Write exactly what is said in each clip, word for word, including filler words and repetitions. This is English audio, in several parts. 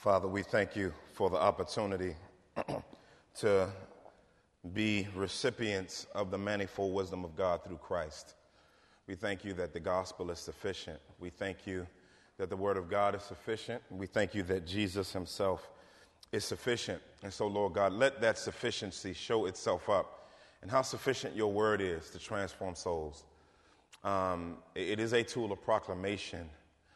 Father, we thank you for the opportunity to be recipients of the manifold wisdom of God through Christ. We thank you that the gospel is sufficient. We thank you that the word of God is sufficient. We thank you that Jesus himself is sufficient. And so, Lord God, let that sufficiency show itself up and how sufficient your word is to transform souls. Um, it is a tool of proclamation.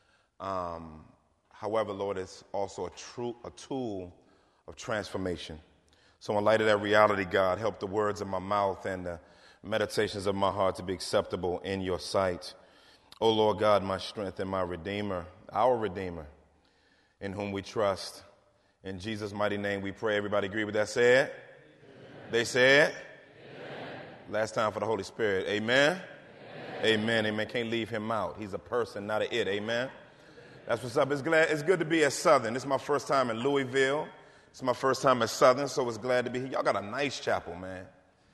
Um, however, Lord, it's also a, true, a tool of transformation. So in light of that reality, God, help the words of my mouth and the meditations of my heart to be acceptable in your sight. O Lord God, my strength and my Redeemer, our Redeemer, in whom we trust. In Jesus' mighty name we pray. Everybody agree with that? Say it. Amen. They said. Last time for the Holy Spirit. Amen? Amen. Amen. Amen. Can't leave him out. He's a person, not a it. Amen. That's what's up. It's glad. It's good to be at Southern. This is my first time in Louisville. It's my first time at Southern, so it's glad to be here. Y'all got a nice chapel, man.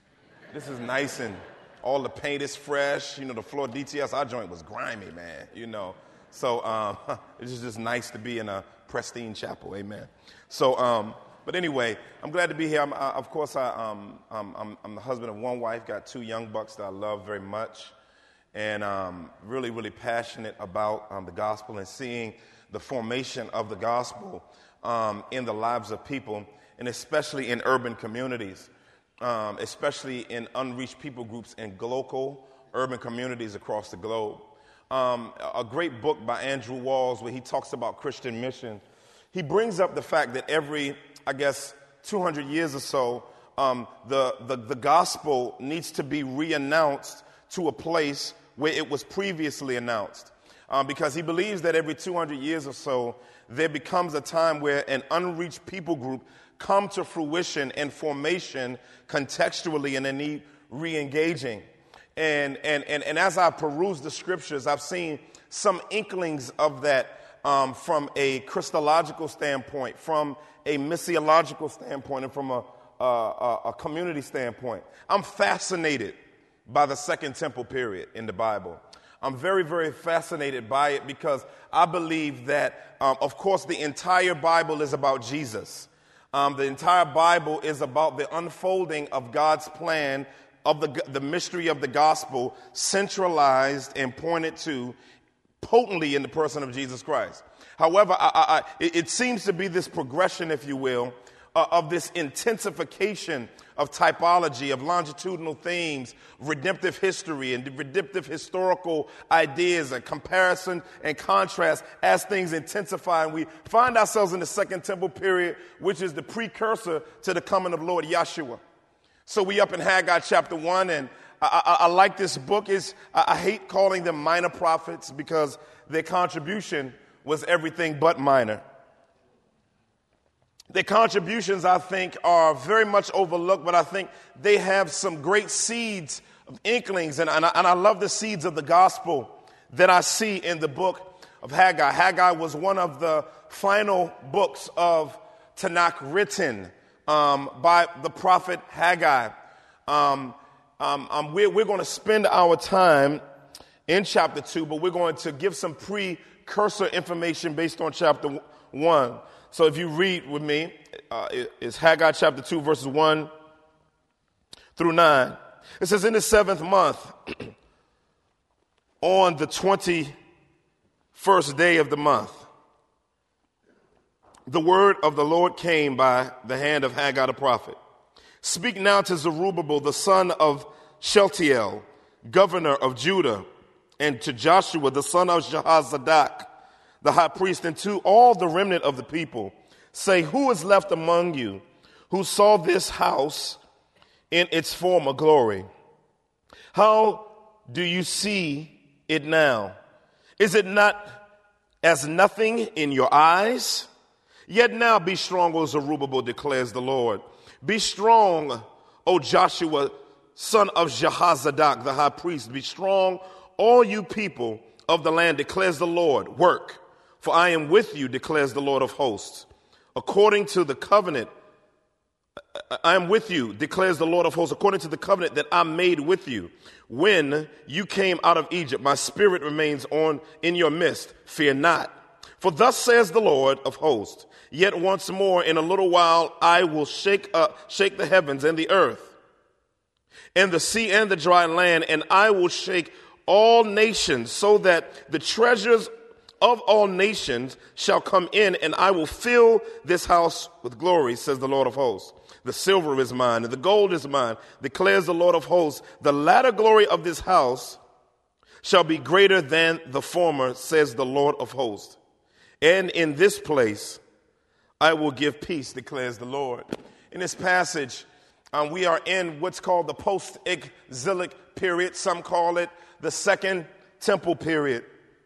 This is nice, and all the paint is fresh. You know, the floor D T S, our joint was grimy, man, you know. So um, it's just nice to be in a pristine chapel, amen. So, um, but anyway, I'm glad to be here. I'm, I, of course, I, um, I'm, I'm, I'm the husband of one wife, got two young bucks that I love very much, and um, really, really passionate about um, the gospel and seeing the formation of the gospel Um, in the lives of people, and especially in urban communities, um, especially in unreached people groups in local urban communities across the globe. Um, a great book by Andrew Walls where he talks about Christian mission. He brings up the fact that every, I guess, two hundred years or so, um, the, the, the gospel needs to be re-announced to a place where it was previously announced. Um, because he believes that every two hundred years or so, there becomes a time where an unreached people group come to fruition and formation contextually, and they need re-engaging. And, and, and, and as I peruse the scriptures, I've seen some inklings of that um, from a Christological standpoint, from a missiological standpoint, and from a, a, a community standpoint. I'm fascinated by the Second Temple period in the Bible. I'm very, very fascinated by it because I believe that, um, of course, the entire Bible is about Jesus. Um, the entire Bible is about the unfolding of God's plan, of the, the mystery of the gospel, centralized and pointed to potently in the person of Jesus Christ. However, I, I, I, it seems to be this progression, if you will, uh, of this intensification of typology, of longitudinal themes, redemptive history, and redemptive historical ideas, and comparison and contrast as things intensify. And we find ourselves in the Second Temple period, which is the precursor to the coming of Lord Yeshua. So we up in Haggai chapter one, and I, I, I like this book. Is I, I hate calling them minor prophets because their contribution was everything but minor. Their contributions, I think, are very much overlooked, but I think they have some great seeds of inklings, and, and, I, and I love the seeds of the gospel that I see in the book of Haggai. Haggai was one of the final books of Tanakh written um, by the prophet Haggai. Um, um, um, we're we're going to spend our time in chapter two, but we're going to give some precursor information based on chapter one. So if you read with me, uh, it's Haggai chapter two, verses one through nine. It says, in the seventh month, on the twenty-first day of the month, the word of the Lord came by the hand of Haggai the prophet. Speak now to Zerubbabel, the son of Shealtiel, governor of Judah, and to Joshua, the son of Jehozadak, the high priest, and to all the remnant of the people, say, who is left among you who saw this house in its former glory? How do you see it now? Is it not as nothing in your eyes? Yet now be strong, O Zerubbabel, declares the Lord. Be strong, O Joshua, son of Jehozadak, the high priest. Be strong, all you people of the land, declares the Lord. Work. For I am with you, declares the Lord of hosts. According to the covenant, I am with you, declares the Lord of hosts, according to the covenant that I made with you. When you came out of Egypt, my spirit remains on in your midst. Fear not. For thus says the Lord of hosts, Yet once more, in a little while, I will shake up, shake the heavens and the earth, and the sea and the dry land, and I will shake all nations, so that the treasures of all nations shall come in, and I will fill this house with glory, says the Lord of hosts. The silver is mine, and the gold is mine, declares the Lord of hosts. The latter glory of this house shall be greater than the former, says the Lord of hosts. And in this place I will give peace, declares the Lord. In this passage, um, we are in what's called the post-exilic period. Some call it the Second Temple period.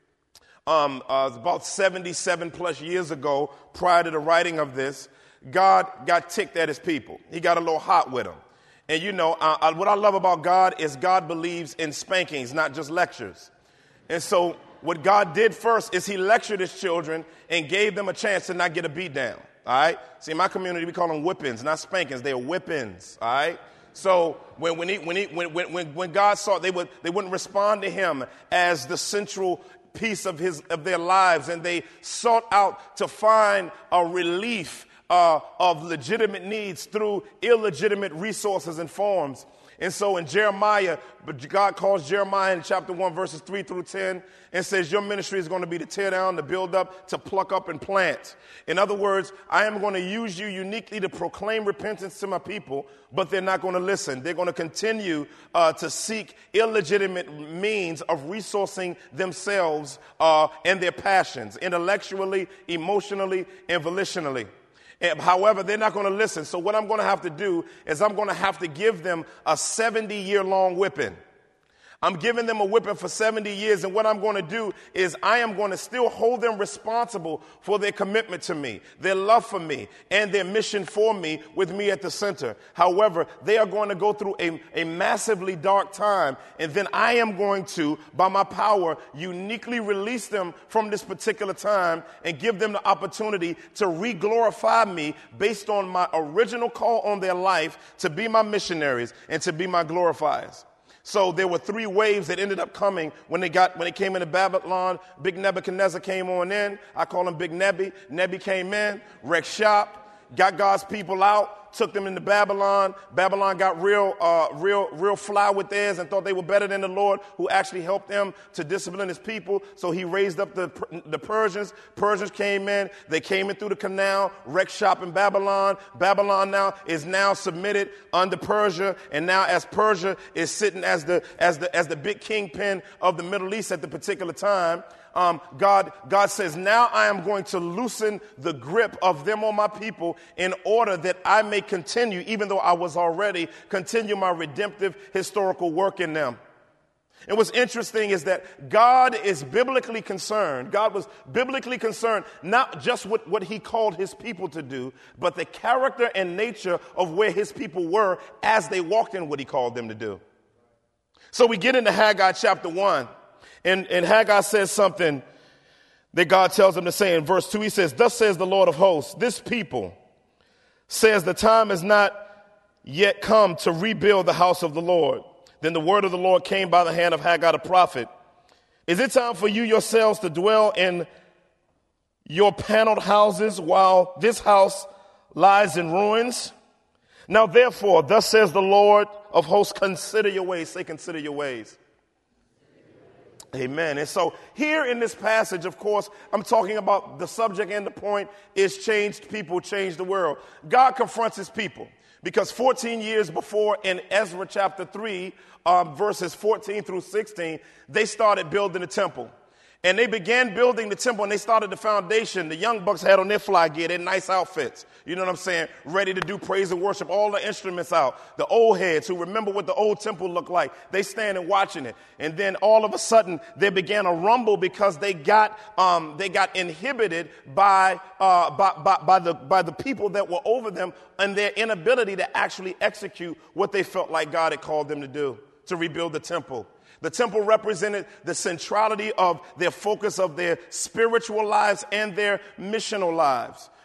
Um, uh, about seventy-seven plus years ago, prior to the writing of this, God got ticked at his people. He got a little hot with them. And you know, uh, uh, what I love about God is God believes in spankings, not just lectures. And so what God did first is he lectured his children and gave them a chance to not get a beat down. All right. See, in my community, we call them whippings, not spankings. They're whippings. All right. So when when he, when, he, when when when God saw they would they wouldn't respond to him as the central piece of his of their lives, and they sought out to find a relief uh, of legitimate needs through illegitimate resources and forms. And so in Jeremiah, God calls Jeremiah in chapter one, verses three through ten, and says, your ministry is going to be to tear down, to build up, to pluck up and plant. In other words, I am going to use you uniquely to proclaim repentance to my people, but they're not going to listen. They're going to continue uh, to seek illegitimate means of resourcing themselves uh, and their passions, intellectually, emotionally, and volitionally. However, they're not going to listen. So what I'm going to have to do is I'm going to have to give them a seventy-year-long whipping. I'm giving them a whipping for seventy years, and what I'm going to do is I am going to still hold them responsible for their commitment to me, their love for me, and their mission for me, with me at the center. However, they are going to go through a, a massively dark time, and then I am going to, by my power, uniquely release them from this particular time and give them the opportunity to re-glorify me based on my original call on their life to be my missionaries and to be my glorifiers. So there were three waves that ended up coming when they got when they came into Babylon. Big Nebuchadnezzar came on in. I call him Big Nebi. Nebi came in, wrecked shop, got God's people out, took them into Babylon. Babylon got real, uh, real, real fly with theirs and thought they were better than the Lord, who actually helped them to discipline his people. So he raised up the the Persians. Persians came in. They came in through the canal, wrecked shop in Babylon. Babylon now is now submitted under Persia, and now as Persia is sitting as the as the as the big kingpin of the Middle East at the particular time. Um, God, God says, now I am going to loosen the grip of them on my people in order that I may continue, even though I was already, continue my redemptive historical work in them. And what's interesting is that God is biblically concerned. God was biblically concerned not just with what he called his people to do, but the character and nature of where his people were as they walked in what he called them to do. So we get into Haggai chapter one. And, and Haggai says something that God tells him to say in verse two. He says, thus says the Lord of hosts, this people says the time has not yet come to rebuild the house of the Lord. Then the word of the Lord came by the hand of Haggai the prophet. Is it time for you yourselves to dwell in your paneled houses while this house lies in ruins? Now therefore, thus says the Lord of hosts, consider your ways. Say, consider your ways. Amen. And so here in this passage, of course, I'm talking about the subject and the point is changed people, change the world. God confronts his people because fourteen years before in Ezra chapter three, um, verses fourteen through sixteen, they started building the temple. And they began building the temple and they started the foundation. The young bucks had on their fly gear, their nice outfits. You know what I'm saying? Ready to do praise and worship, all the instruments out. The old heads who remember what the old temple looked like, they standing watching it. And then all of a sudden there began a rumble because they got um, they got inhibited by, uh, by, by, by, the, by the people that were over them and their inability to actually execute what they felt like God had called them to do, to rebuild the temple. The temple represented the centrality of their focus of their spiritual lives and their missional lives.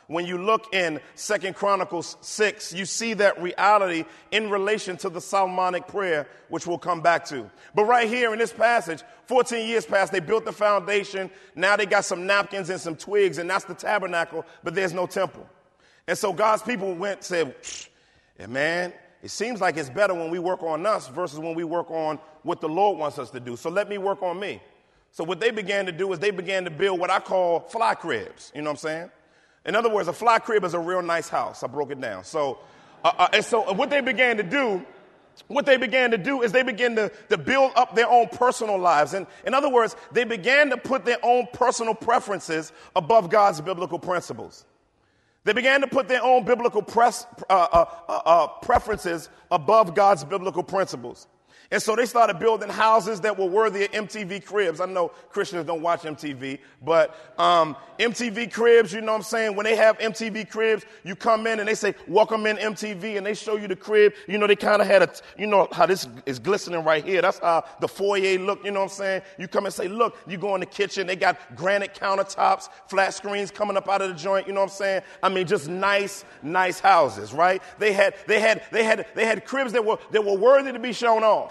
When you look in Second Chronicles six, you see that reality in relation to the Solomonic prayer, which we'll come back to. But right here in this passage, fourteen years passed, they built the foundation. Now they got some napkins and some twigs, and that's the tabernacle, but there's no temple. And so God's people went and said, yeah, man, it seems like it's better when we work on us versus when we work on what the Lord wants us to do. So let me work on me. So what they began to do is they began to build what I call fly cribs. You know what I'm saying? In other words, a fly crib is a real nice house. I broke it down. So, uh, uh, and so what they began to do, what they began to do is they began to, to build up their own personal lives. And in other words, they began to put their own personal preferences above God's biblical principles. They began to put their own biblical press, uh, uh, uh, uh, preferences above God's biblical principles. And so they started building houses that were worthy of M T V cribs. I know Christians don't watch M T V, but um, M T V cribs, you know what I'm saying? When they have M T V cribs, you come in and they say, welcome in M T V, and they show you the crib. You know, they kind of had a, you know, how this is glistening right here. That's how the foyer look, you know what I'm saying? You come and say, look, you go in the kitchen, they got granite countertops, flat screens coming up out of the joint, you know what I'm saying? I mean, just nice, nice houses, right? They had, they had, they had, they had cribs that were, that were worthy to be shown off.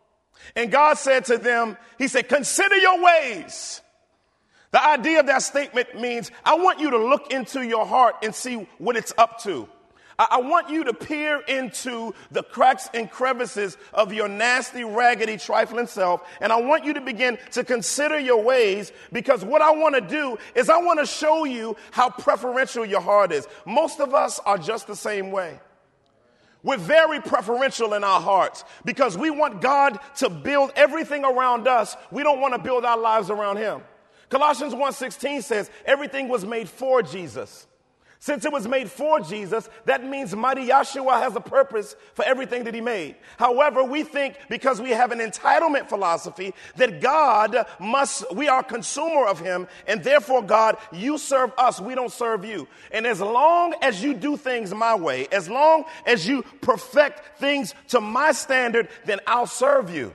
And God said to them, he said, consider your ways. The idea of that statement means I want you to look into your heart and see what it's up to. I, I want you to peer into the cracks and crevices of your nasty, raggedy, trifling self. And I want you to begin to consider your ways, because what I want to do is I want to show you how preferential your heart is. Most of us are just the same way. We're very preferential in our hearts because we want God to build everything around us. We don't want to build our lives around him. Colossians one sixteen says everything was made for Jesus. Since it was made for Jesus, that means mighty Yahshua has a purpose for everything that he made. However, we think because we have an entitlement philosophy that God must, we are a consumer of him, and therefore, God, you serve us, we don't serve you. And as long as you do things my way, as long as you perfect things to my standard, then I'll serve you.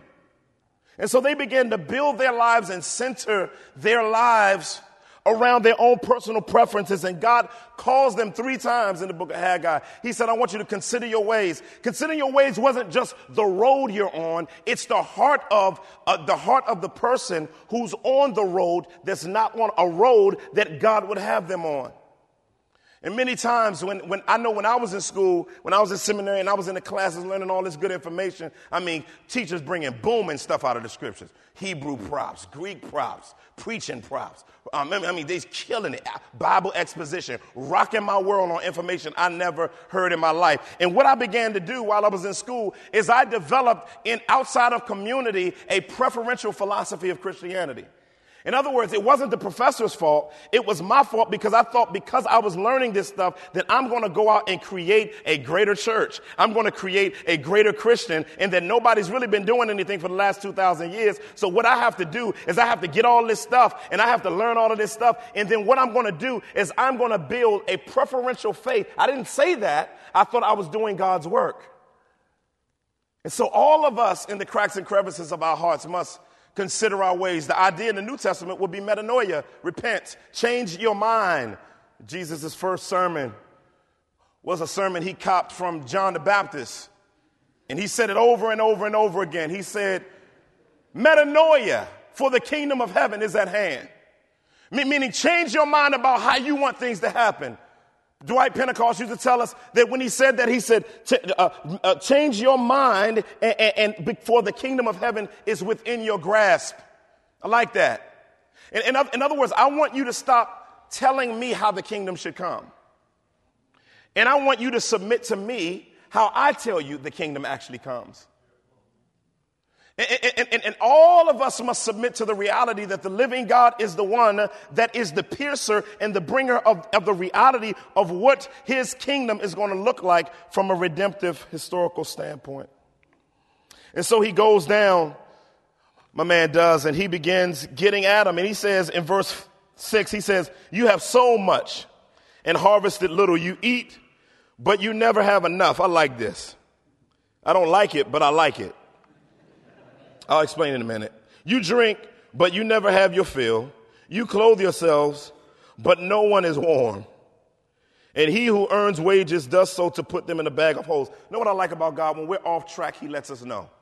And so they began to build their lives and center their lives around their own personal preferences. And God calls them three times in the book of Haggai. He said, I want you to consider your ways. Considering your ways wasn't just the road you're on. It's the heart of uh, the heart of the person who's on the road that's not on a road that God would have them on. And many times when, when I know when I was in school, when I was in seminary and I was in the classes learning all this good information, I mean, teachers bringing booming stuff out of the scriptures. Hebrew props, Greek props, preaching props. Um, I mean, they're killing it. Bible exposition, rocking my world on information I never heard in my life. And what I began to do while I was in school is I developed in outside of community a preferential philosophy of Christianity. In other words, it wasn't the professor's fault. It was my fault because I thought because I was learning this stuff that I'm going to go out and create a greater church. I'm going to create a greater Christian, and that nobody's really been doing anything for the last two thousand years. So what I have to do is I have to get all this stuff and I have to learn all of this stuff. And then what I'm going to do is I'm going to build a preferential faith. I didn't say that. I thought I was doing God's work. And so all of us in the cracks and crevices of our hearts must consider our ways. The idea in the New Testament would be metanoia, repent, change your mind. Jesus' first sermon was a sermon he copped from John the Baptist. And he said it over and over and over again. He said, metanoia, for the kingdom of heaven is at hand. Meaning change your mind about how you want things to happen. Dwight Pentecost used to tell us that when he said that, he said, uh, uh, change your mind and, and, and for the kingdom of heaven is within your grasp. I like that. In, in, in other words, I want you to stop telling me how the kingdom should come. And I want you to submit to me how I tell you the kingdom actually comes. And, and, and, and all of us must submit to the reality that the living God is the one that is the piercer and the bringer of, of the reality of what his kingdom is going to look like from a redemptive historical standpoint. And so he goes down, my man does, and he begins getting at him. And he says in verse six, he says, you have sown much and harvested little. You eat, but you never have enough. I like this. I don't like it, but I like it. I'll explain in a minute. You drink, but you never have your fill. You clothe yourselves, but no one is warm. And he who earns wages does so to put them in a bag of holes. You know what I like about God? When we're off track, he lets us know.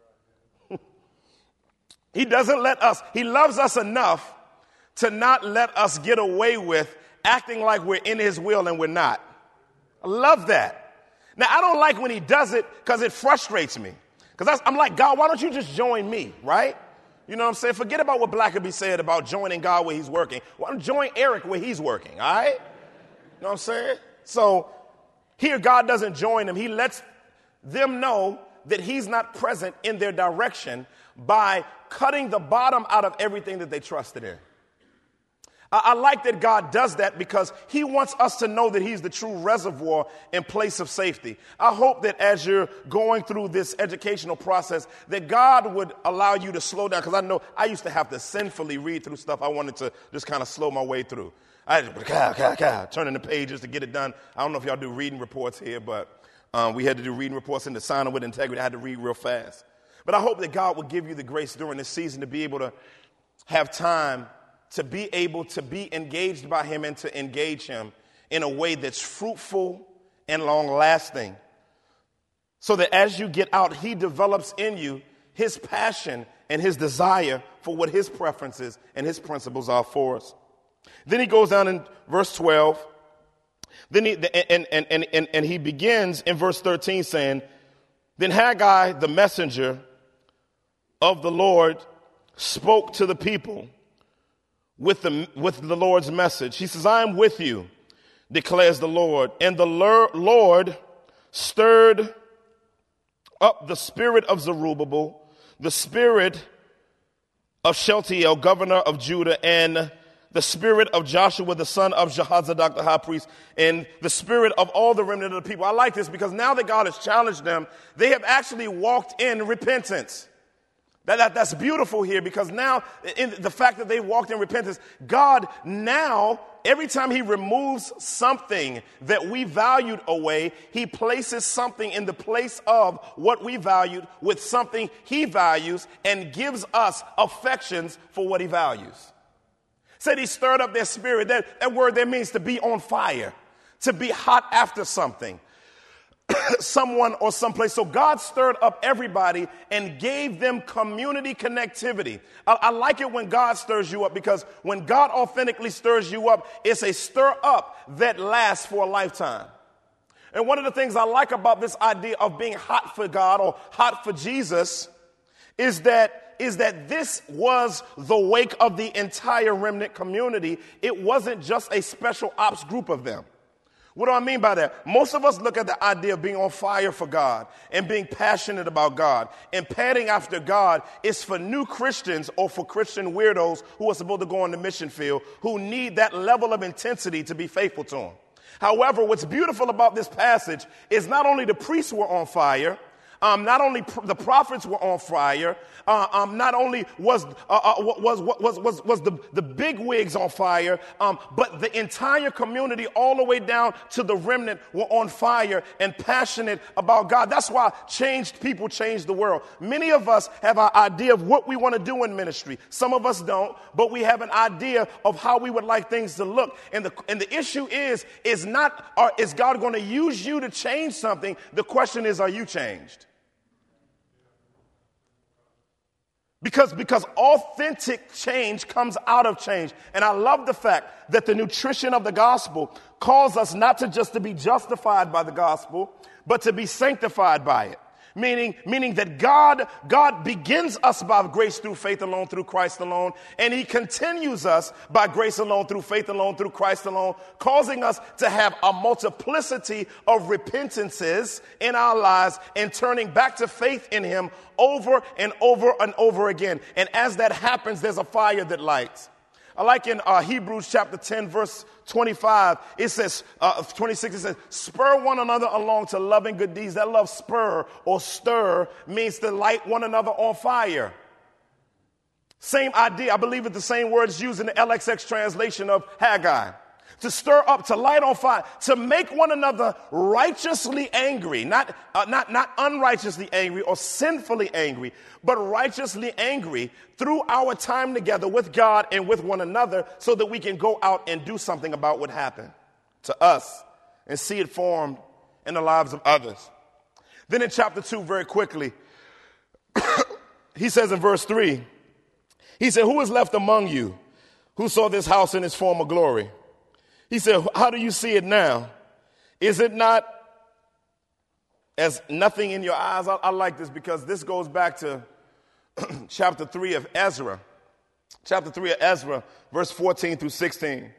He doesn't let us. He loves us enough to not let us get away with acting like we're in his will and we're not. I love that. Now, I don't like when he does it because it frustrates me. Because I'm like, God, why don't you just join me, right? You know what I'm saying? Forget about what Blackaby said about joining God where he's working. Why don't join Eric where he's working, all right? You know what I'm saying? So here God doesn't join them. He lets them know that he's not present in their direction by cutting the bottom out of everything that they trusted in. I, I like that God does that because he wants us to know that he's the true reservoir and place of safety. I hope that as you're going through this educational process, that God would allow you to slow down, because I know I used to have to sinfully read through stuff I wanted to just kind of slow my way through. I had to turning the pages to get it done. I don't know if y'all do reading reports here, but um, we had to do reading reports in the Sign with Integrity. I had to read real fast. But I hope that God will give you the grace during this season to be able to have time to be able to be engaged by him and to engage him in a way that's fruitful and long-lasting, so that as you get out, he develops in you his passion and his desire for what his preferences and his principles are for us. Then he goes down in verse twelve. Then he and, and, and, and, and he begins in verse thirteen saying, then Haggai, the messenger of the Lord, spoke to the people with the, with the Lord's message. He says, I am with you, declares the Lord. And the Lord stirred up the spirit of Zerubbabel, the spirit of Shealtiel, governor of Judah, and the spirit of Joshua, the son of Jehozadak, the high priest, and the spirit of all the remnant of the people. I like this because now that God has challenged them, they have actually walked in repentance. That, that, that's beautiful here, because now in the fact that they walked in repentance, God now, every time he removes something that we valued away, he places something in the place of what we valued with something he values and gives us affections for what he values. Said he stirred up their spirit. That, that word there means to be on fire, to be hot after something, someone or someplace. So God stirred up everybody and gave them community connectivity. I, I like it when God stirs you up, because when God authentically stirs you up, it's a stir up that lasts for a lifetime. And one of the things I like about this idea of being hot for God or hot for Jesus is that is that this was the wake of the entire remnant community. It wasn't just a special ops group of them. What do I mean by that? Most of us look at the idea of being on fire for God and being passionate about God and panting after God is for new Christians or for Christian weirdos who are supposed to go on the mission field, who need that level of intensity to be faithful to him. However, what's beautiful about this passage is not only the priests were on fire, Um, not only pr- the prophets were on fire, uh, um, not only was uh, uh, was was was was the the big wigs on fire, um, but the entire community, all the way down to the remnant, were on fire and passionate about God. That's why changed people change the world. Many of us have our idea of what we want to do in ministry. Some of us don't, but we have an idea of how we would like things to look. And the and the issue is is not are, is God going to use you to change something? The question is, are you changed? Because, because authentic change comes out of change. And I love the fact that the nutrition of the gospel calls us not to just to be justified by the gospel, but to be sanctified by it. Meaning, meaning that God, God begins us by grace through faith alone, through Christ alone, and he continues us by grace alone, through faith alone, through Christ alone, causing us to have a multiplicity of repentances in our lives and turning back to faith in him over and over and over again. And as that happens, there's a fire that lights. I like in uh, Hebrews chapter ten, verse twenty-five, it says, uh, twenty-six, it says, spur one another along to love and good deeds. That love, spur or stir, means to light one another on fire. Same idea. I believe it's the same words used in the L X X translation of Haggai. To stir up, to light on fire, to make one another righteously angry, not, uh, not, not unrighteously angry or sinfully angry, but righteously angry through our time together with God and with one another, so that we can go out and do something about what happened to us and see it formed in the lives of others. Then in chapter two, very quickly, he says in verse three, he said, who is left among you who saw this house in its former glory? He said, how do you see it now? Is it not as nothing in your eyes? I, I like this because this goes back to chapter three of Ezra. Chapter three of Ezra, verse fourteen through sixteen.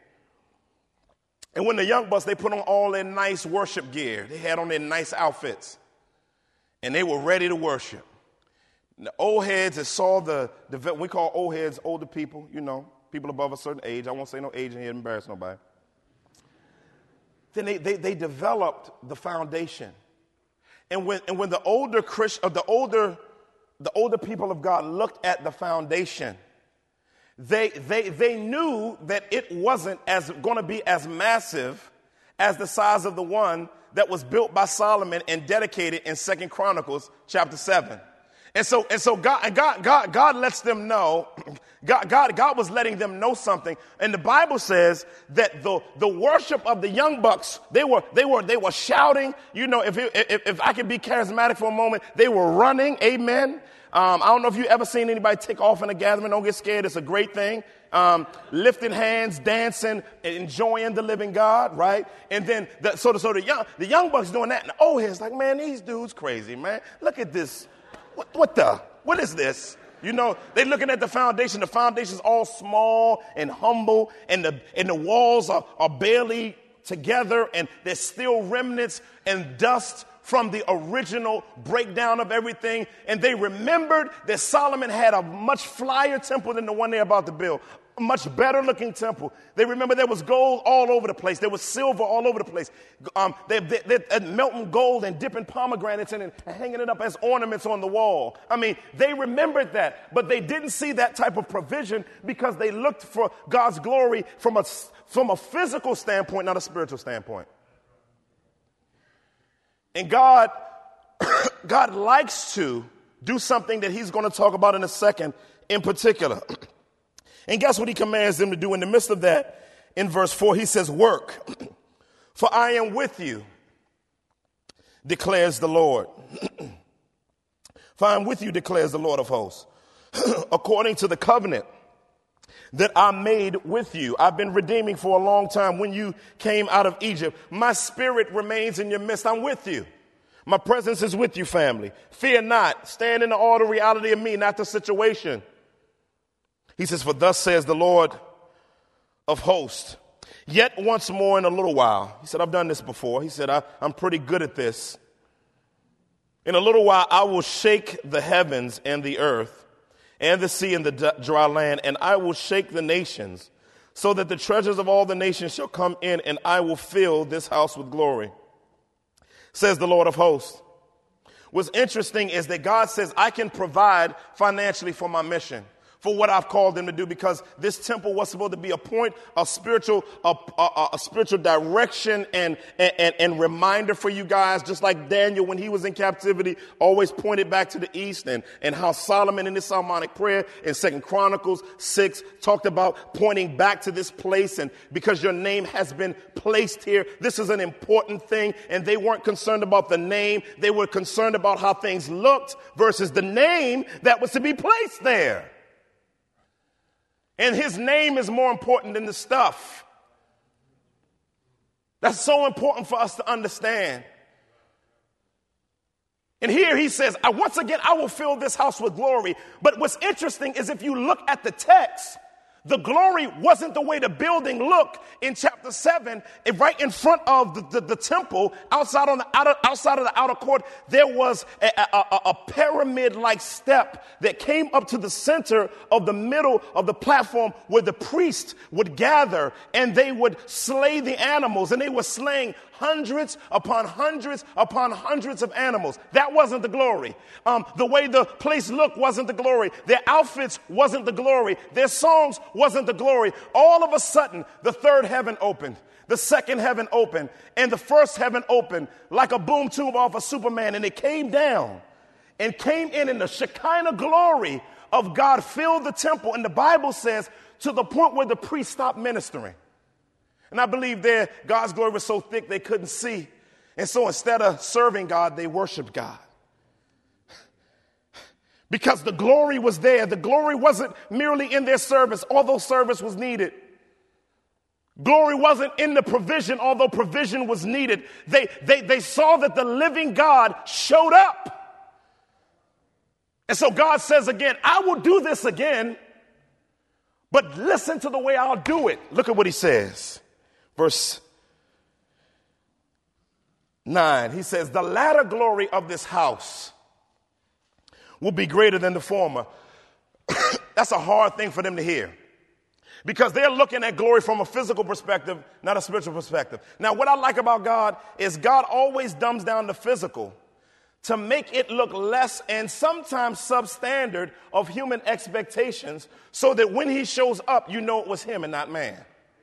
And when the young bucks, they put on all their nice worship gear. They had on their nice outfits. And they were ready to worship. And the old heads that saw the, the, we call old heads older people, you know, people above a certain age. I won't say no age in here to embarrass nobody. Then they, they, they developed the foundation. And when, and when the older Christ, uh, the older, the older people of God looked at the foundation, They, they, they knew that it wasn't as going to be as massive as the size of the one that was built by Solomon and dedicated in Second Chronicles chapter seven. And so, and so God, and God, God, God lets them know, God, God, God was letting them know something. And the Bible says that the, the worship of the young bucks, they were, they were, they were shouting. You know, if, it, if, if I could be charismatic for a moment, they were running. Amen. Um, I don't know if you've ever seen anybody take off in a gathering. Don't get scared. It's a great thing. Um, lifting hands, dancing, enjoying the living God, right? And then, the, so, the, so the young, the young bucks doing that, and the old heads like, man, these dudes crazy, man. Look at this. What, what the? What is this? You know, they looking at the foundation. The foundation's all small and humble, and the and the walls are, are barely together, and there's still remnants and dust from the original breakdown of everything. And they remembered that Solomon had a much flyer temple than the one they're about to build. A much better looking temple. They remember there was gold all over the place. There was silver all over the place. Um, they, they, they're melting gold and dipping pomegranates in it and hanging it up as ornaments on the wall. I mean, they remembered that, but they didn't see that type of provision because they looked for God's glory from a, from a physical standpoint, not a spiritual standpoint. And God, God likes to do something that he's going to talk about in a second in particular. And guess what he commands them to do in the midst of that? In verse four, he says, work, for I am with you, declares the Lord. For I am with you, declares the Lord of hosts, according to the covenant that I made with you. I've been redeeming for a long time. When you came out of Egypt, my spirit remains in your midst. I'm with you. My presence is with you, family. Fear not. Stand in the order reality of me, not the situation. He says, for thus says the Lord of hosts, yet once more in a little while. He said, I've done this before. He said, I, I'm pretty good at this. In a little while, I will shake the heavens and the earth and the sea and the dry land, and I will shake the nations, so that the treasures of all the nations shall come in, and I will fill this house with glory, says the Lord of hosts. What's interesting is that God says, I can provide financially for my mission, for what I've called them to do, because this temple was supposed to be a point of spiritual, a, a, a spiritual direction and, and, and reminder for you guys, just like Daniel, when he was in captivity, always pointed back to the east, and, and how Solomon in his Solomonic prayer in Second Chronicles six talked about pointing back to this place. And because your name has been placed here, this is an important thing. And they weren't concerned about the name. They were concerned about how things looked versus the name that was to be placed there. And his name is more important than the stuff. That's so important for us to understand. And here he says, I, once again, I will fill this house with glory. But what's interesting is if you look at the text, the glory wasn't the way the building looked in chapter seven. It, right in front of the, the, the temple, outside on the outer, outside of the outer court, there was a, a, a, a pyramid-like step that came up to the center of the middle of the platform, where the priest would gather and they would slay the animals, and they were slaying hundreds upon hundreds upon hundreds of animals. That wasn't the glory. Um, the way the place looked wasn't the glory. Their outfits wasn't the glory. Their songs wasn't the glory. All of a sudden, the third heaven opened. The second heaven opened. And the first heaven opened like a boom tube off of Superman. And it came down and came in, and the Shekinah glory of God filled the temple. And the Bible says, to the point where the priest stopped ministering. And I believe there God's glory was so thick they couldn't see. And so instead of serving God, they worshiped God. Because the glory was there. The glory wasn't merely in their service, although service was needed. Glory wasn't in the provision, although provision was needed. They, they, they saw that the living God showed up. And so God says again, I will do this again, but listen to the way I'll do it. Look at what he says. Verse nine, he says, the latter glory of this house will be greater than the former. That's a hard thing for them to hear, because they're looking at glory from a physical perspective, not a spiritual perspective. Now, what I like about God is God always dumbs down the physical to make it look less and sometimes substandard of human expectations, so that when he shows up, you know it was him and not man.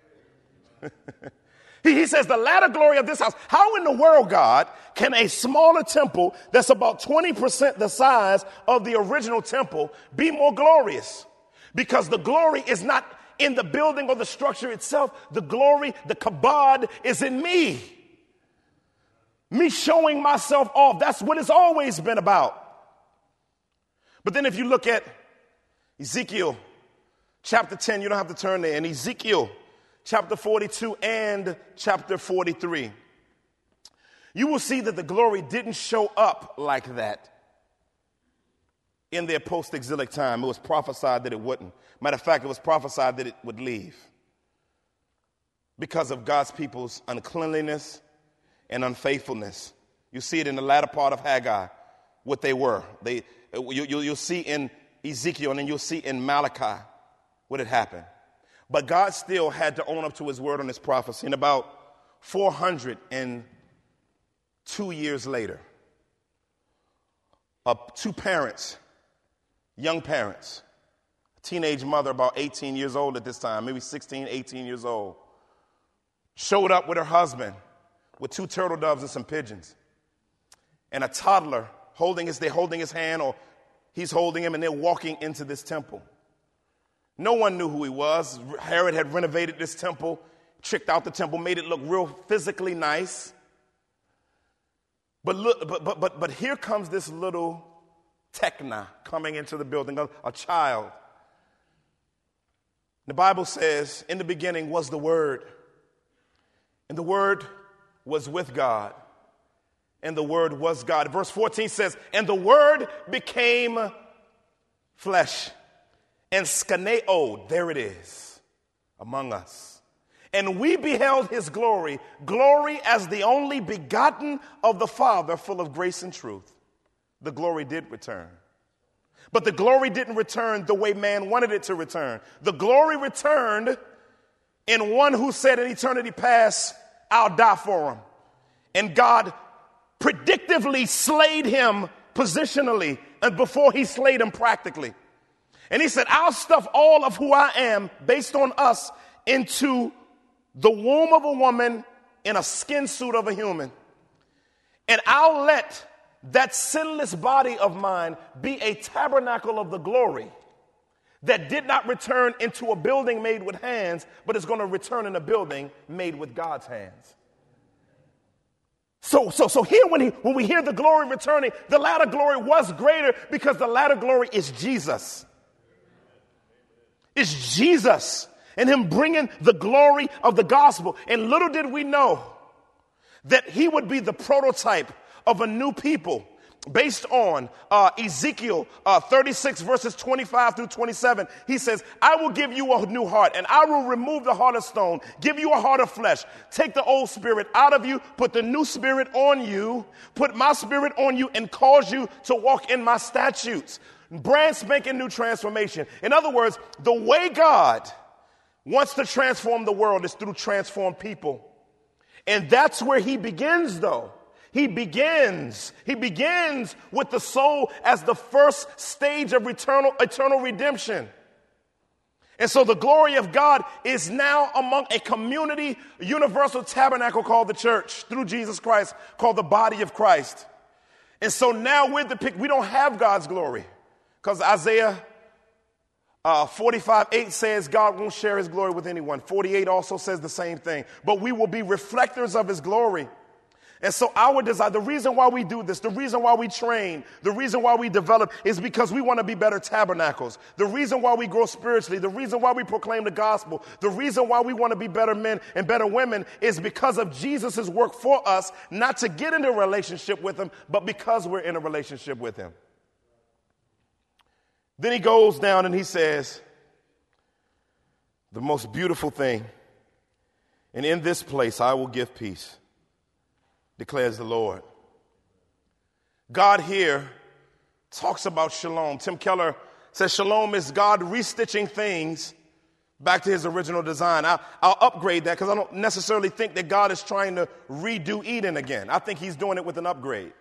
he, he says, the latter glory of this house. How in the world, God, can a smaller temple that's about twenty percent the size of the original temple be more glorious? Because the glory is not in the building or the structure itself. The glory, the kabod, is in me. Me showing myself off. That's what it's always been about. But then if you look at Ezekiel chapter ten, you don't have to turn there, and Ezekiel chapter forty-two and chapter forty-three, you will see that the glory didn't show up like that in their post-exilic time. It was prophesied that it wouldn't. Matter of fact, it was prophesied that it would leave because of God's people's uncleanliness and unfaithfulness. You see it in the latter part of Haggai, what they were. They, you, you, you'll see in Ezekiel, and then you'll see in Malachi what had happened. But God still had to own up to his word on this prophecy. And about four hundred two years later, uh, two parents, young parents, a teenage mother about eighteen years old at this time, maybe sixteen, eighteen years old, showed up with her husband with two turtle doves and some pigeons, and a toddler holding his, they're holding his hand, or he's holding him, and they're walking into this temple. No one knew who he was. Herod had renovated this temple, tricked out the temple, made it look real physically nice. But look, but but but, but here comes this little tekna coming into the building, a, a child. The Bible says, in the beginning was the Word, and the Word was with God, and the Word was God. Verse fourteen says, and the Word became flesh, and skaneo, there it is, among us. And we beheld his glory, glory as the only begotten of the Father, full of grace and truth. The glory did return. But the glory didn't return the way man wanted it to return. The glory returned in one who said in eternity past, I'll die for him. And God predictively slayed him positionally and before he slayed him practically. And he said, I'll stuff all of who I am based on us into the womb of a woman in a skin suit of a human. And I'll let that sinless body of mine be a tabernacle of the glory that did not return into a building made with hands, but is going to return in a building made with God's hands. So, so, so here when, he, when we hear the glory returning, the latter glory was greater because the latter glory is Jesus. It's Jesus and him bringing the glory of the gospel. And little did we know that he would be the prototype of a new people based on uh, Ezekiel uh, thirty-six verses twenty-five through twenty-seven. He says, I will give you a new heart, and I will remove the heart of stone, give you a heart of flesh, take the old spirit out of you, put the new spirit on you, put my spirit on you, and cause you to walk in my statutes. Brand spanking new transformation. In other words, the way God wants to transform the world is through transformed people. And that's where he begins, though. He begins, he begins with the soul as the first stage of eternal, eternal redemption. And so the glory of God is now among a community, universal tabernacle called the church through Jesus Christ, called the body of Christ. And so now we're the pic- we don't have God's glory because Isaiah Uh, forty-five eight says God won't share his glory with anyone. forty-eight also says the same thing. But we will be reflectors of his glory. And so our desire, the reason why we do this, the reason why we train, the reason why we develop is because we want to be better tabernacles. The reason why we grow spiritually, the reason why we proclaim the gospel, the reason why we want to be better men and better women is because of Jesus' work for us, not to get into a relationship with him, but because we're in a relationship with him. Then he goes down and he says, the most beautiful thing, and in this place I will give peace, declares the Lord. God here talks about shalom. Tim Keller says shalom is God restitching things back to his original design. I'll, I'll upgrade that because I don't necessarily think that God is trying to redo Eden again. I think he's doing it with an upgrade.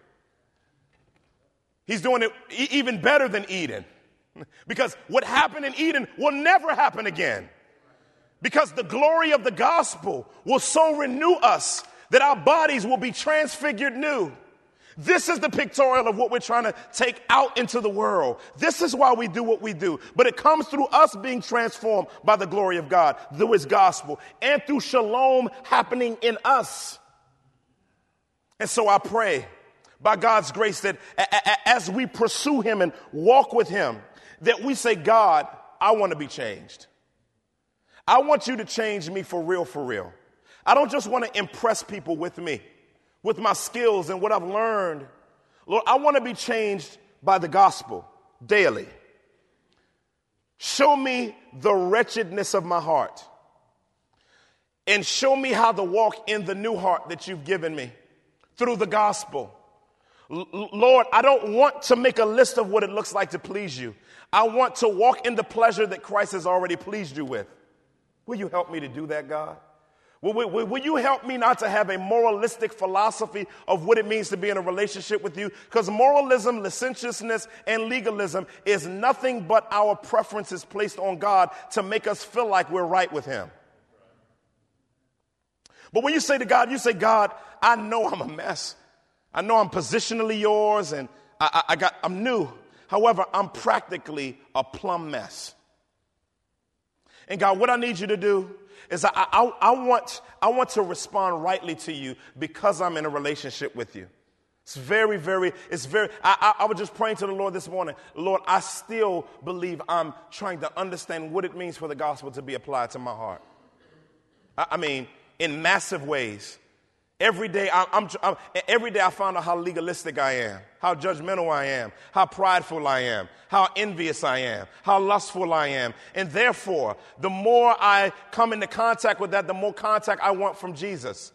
He's doing it e- even better than Eden. Because what happened in Eden will never happen again. Because the glory of the gospel will so renew us that our bodies will be transfigured new. This is the pictorial of what we're trying to take out into the world. This is why we do what we do. But it comes through us being transformed by the glory of God, through his gospel, and through shalom happening in us. And so I pray, by God's grace, that a- a- as we pursue him and walk with him, that we say, God, I want to be changed. I want you to change me for real, for real. I don't just want to impress people with me, with my skills and what I've learned. Lord, I want to be changed by the gospel daily. Show me the wretchedness of my heart and show me how to walk in the new heart that you've given me through the gospel. L- Lord, I don't want to make a list of what it looks like to please you. I want to walk in the pleasure that Christ has already pleased you with. Will you help me to do that, God? Will, will, will you help me not to have a moralistic philosophy of what it means to be in a relationship with you? Because moralism, licentiousness, and legalism is nothing but our preferences placed on God to make us feel like we're right with him. But when you say to God, you say, God, I know I'm a mess. I know I'm positionally yours and I, I, I got, I'm new. However, I'm practically a plumb mess. And God, what I need you to do is I, I, I, want, I want to respond rightly to you because I'm in a relationship with you. It's very, very, it's very, I, I, I was just praying to the Lord this morning. Lord, I still believe I'm trying to understand what it means for the gospel to be applied to my heart. I, I mean, in massive ways. Every day, I, I'm, I'm, every day I find out how legalistic I am, how judgmental I am, how prideful I am, how envious I am, how lustful I am. And therefore, the more I come into contact with that, the more contact I want from Jesus.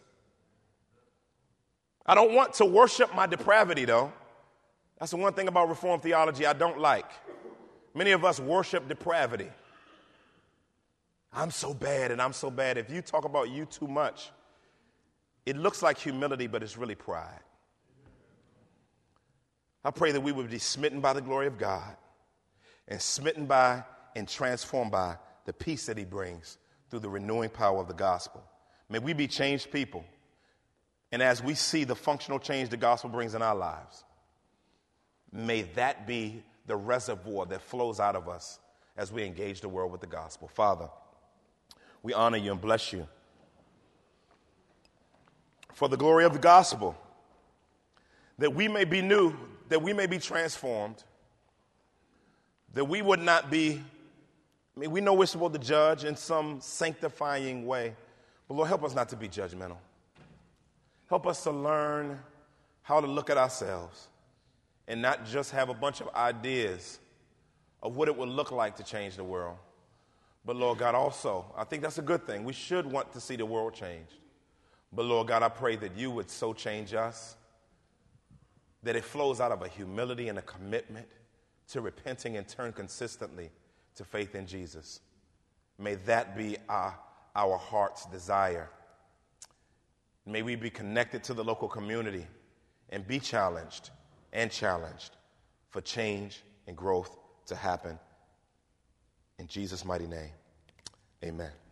I don't want to worship my depravity, though. That's the one thing about Reformed theology I don't like. Many of us worship depravity. I'm so bad and I'm so bad. If you talk about you too much, it looks like humility, but it's really pride. I pray that we would be smitten by the glory of God and smitten by and transformed by the peace that he brings through the renewing power of the gospel. May we be changed people. And as we see the functional change the gospel brings in our lives, may that be the reservoir that flows out of us as we engage the world with the gospel. Father, we honor you and bless you for the glory of the gospel, that we may be new, that we may be transformed, that we would not be, I mean, we know we're supposed to judge in some sanctifying way, but Lord, help us not to be judgmental. Help us to learn how to look at ourselves and not just have a bunch of ideas of what it would look like to change the world. But Lord God, also, I think that's a good thing. We should want to see the world changed. But Lord God, I pray that you would so change us that it flows out of a humility and a commitment to repenting and turn consistently to faith in Jesus. May that be our, our heart's desire. May we be connected to the local community and be challenged and challenged for change and growth to happen. In Jesus' mighty name, amen.